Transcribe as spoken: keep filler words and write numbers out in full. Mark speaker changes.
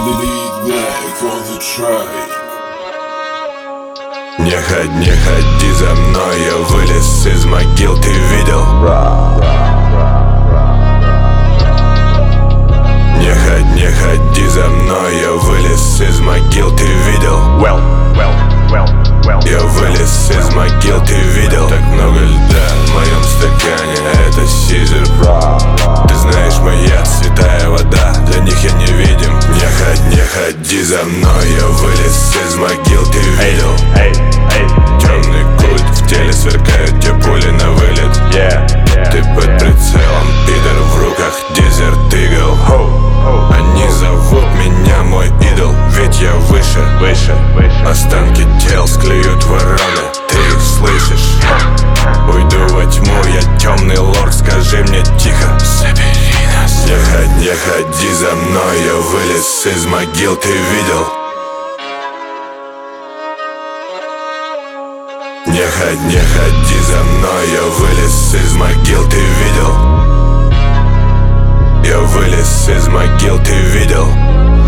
Speaker 1: Не ходи, не ходи за мной, я вылез из могил, ты видел? Не ходи, не ходи за мной, я вылез из могил, ты видел?
Speaker 2: Well, well, well, well.
Speaker 1: Я вылез из могил, ты видел? Так много льда в моем стакане, это Сизер. Ты знаешь, моя святая вода, для них я невидим. Не ходи, не ходи за мной, я вылез из могил, ты видел?
Speaker 2: Эй, эй,
Speaker 1: Темный культ, в теле сверкают те пули на вылет.
Speaker 2: yeah, yeah,
Speaker 1: Ты под
Speaker 2: yeah.
Speaker 1: прицелом, пидор, в руках Desert Eagle.
Speaker 2: Ho, ho,
Speaker 1: Они зовут меня мой идол, ведь я выше.
Speaker 2: выше, выше.
Speaker 1: Останки тел склеют вороны, ты их слышишь? Уйду во тьму, я темный лорд, скажи мне тихо, забери нас. Не ходи, не ходи за мной, я вылез из могил, ты видел? Не ходи, не ходи за мной, я вылез из могил, ты видел? Я вылез из могил, ты видел?